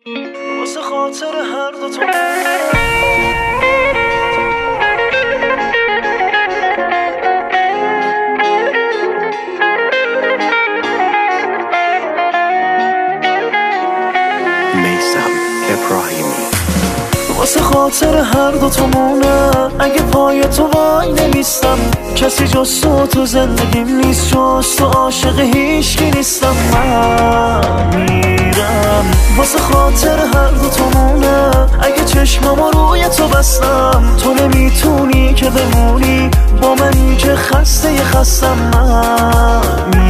واسه خاطر هر دو تو میثم ابراهیمی. واسه خاطر هر دو تامونه اگه پای تو وای نمیستم، کسی جز تو زندگیم نیست، جز تو عاشق هیچکی نیستم. من میرم واسه خاطر هر دو تامونه اگه چشمامو روی تو بستم، تو نمیتونی که بمونی با منی که خستم. من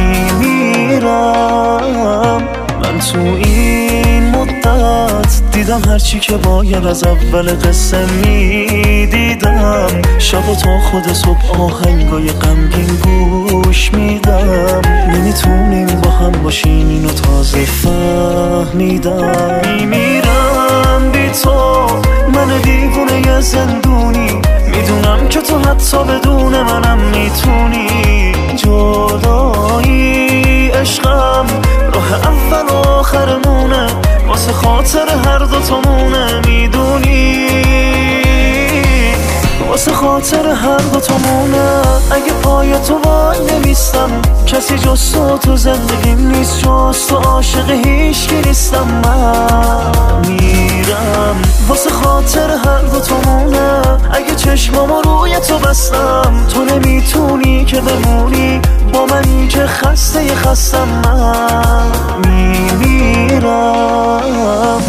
میمیرم. من تو این مدت دیدم هرچی که باید از اول قصه میدیدم، شب و تا خود صبح آهنگای غمگین گوش میدم. نمیتونیم با هم باشیم اینو تازه فهمیدم. میمیرم بی تو، من دیوونه ی زندونی، میدونم که تو حتی بدون منم میتونی. جدایی عشقم راه اول و آخرمونه، واسه خاطر هر دو تامونه میدونی. واسه خاطر هر دو تامونه اگه پای تو وای نمیستم، کسی جز تو زندگیم نیست، جز تو عاشق هیچکی نیستم. من میرم واسه خاطر هر دو تامونه اگه چشمامو روی تو بستم، تو نمیتونی که بمونی با منی که خستم. من میمیرم.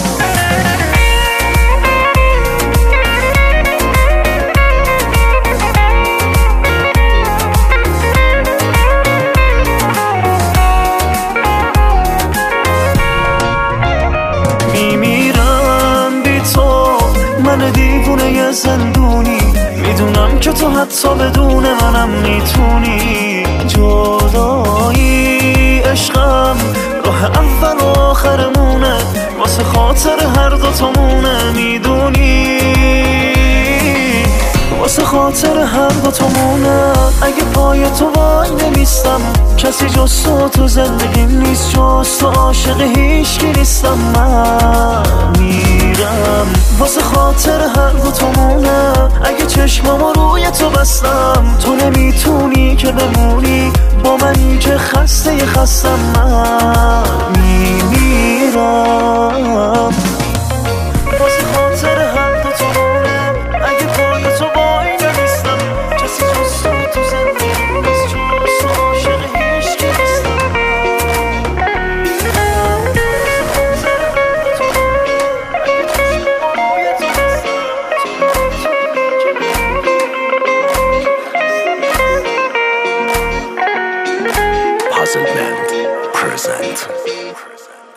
میمیرم بی تو، من دیوونه ی زندونی، میدونم که تو حتی بدون منم میتونی. جدایی عشقم راه اول و آخرمونه، واسه خاطر هر دو تامونه میدونی. واسه خاطر هر دو تامونه اگه پای تو وای نمیستم، کسی جز تو زندگیم نیست، جز تو عاشق هیچکی نیستم. من میرم واسه خاطر هر دو تامونه اگه چشمامو روی تو بستم، تو نمیتونی که بمونی با منی که خستم. من میمیرم واسه خاطر هر دو تامونه اگه پای تو وای نمیستم، کسی جز تو زندگیم نیست، جز تو عاشق هیچکی نیستم. Puzzle Band present.